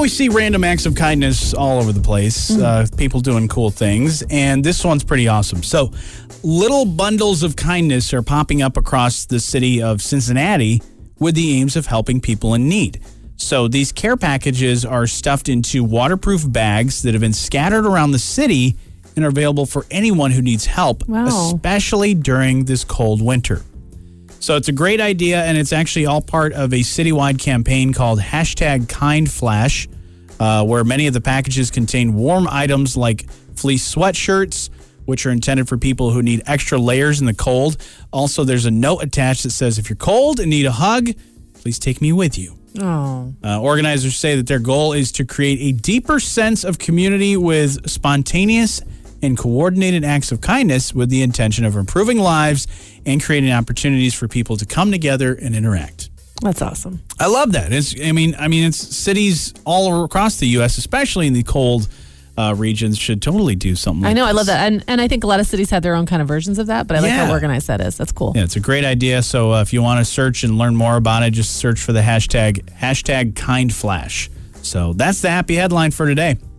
we see random acts of kindness all over the place, people doing cool things, and this one's pretty awesome. So, little bundles of kindness are popping up across the city of Cincinnati with the aims of helping people in need. So, these care packages are stuffed into waterproof bags that have been scattered around the city and are available for anyone who needs help, especially during this cold winter. So it's a great idea, and it's actually all part of a citywide campaign called #KindFlash, where many of the packages contain warm items like fleece sweatshirts, which are intended for people who need extra layers in the cold. Also, there's a note attached that says, if you're cold and need a hug, please take me with you. Organizers say that their goal is to create a deeper sense of community with spontaneous and coordinated acts of kindness with the intention of improving lives and creating opportunities for people to come together and interact. That's awesome. I love that. It's cities all across the U.S., especially in the cold regions, should totally do something like I know, this. I love that. And I think a lot of cities have their own kind of versions of that, but I like how organized that is. That's cool. Yeah, it's a great idea. So if you want to search and learn more about it, just search for the hashtag #KindFlash. So that's the happy headline for today.